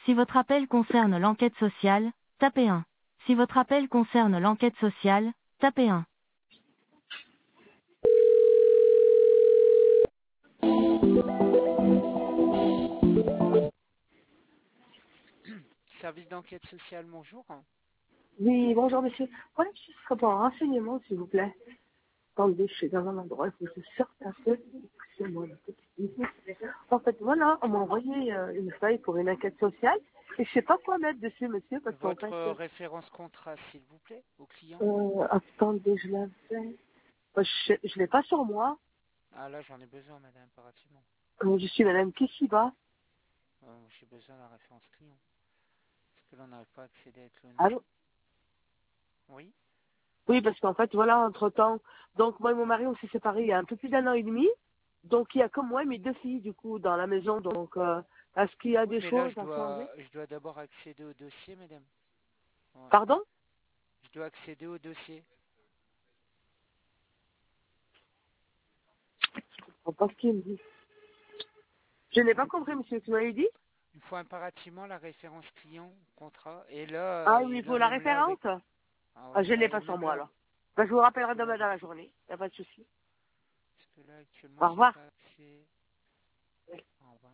Si votre appel concerne l'enquête sociale, tapez 1. Si votre appel concerne l'enquête sociale, tapez 1. Service d'enquête sociale, bonjour. Oui, bonjour monsieur. Voilà, ce serait pour un renseignement, s'il vous plaît. Attendez, je suis dans un endroit, il faut que je sorte un peu. Excusez-moi, une petite minute. En fait, voilà, on m'a envoyé une feuille pour une enquête sociale. Et je sais pas quoi mettre dessus, monsieur, parce qu'en Votre fait... référence contrat, s'il vous plaît, au client. attendez, je l'avais... Je l'ai pas sur moi. Ah là, j'en ai besoin, madame, impérativement. Je suis madame Kishiba. J'ai besoin de la référence client. Parce que là, on n'arrive pas à accéder avec le nom. Allô? Oui. Oui, parce qu'en fait, voilà, entre-temps... Donc, moi et mon mari, on s'est séparés il y a un peu plus d'1 an et demi. Donc, il y a comme moi et mes 2 filles, du coup, dans la maison. Donc, est-ce qu'il y a Oui, des mais là, choses à changer? je dois d'abord accéder au dossier, madame. Ouais. Pardon? Je dois accéder au dossier. Je comprends pas ce qu'il me dit. Je n'ai pas compris, monsieur, tu m'avais dit? Il faut impérativement la référence client, contrat. Et là, Ah oui, il faut la même là, avec... référence? Ah Ah, ouais, je ne l'ai pas et sur même moi, là, alors. Ben, je vous rappellerai parce que là, demain dans la journée. Il n'y a pas de souci. actuellement, Au j'ai revoir. pas accès. Au revoir.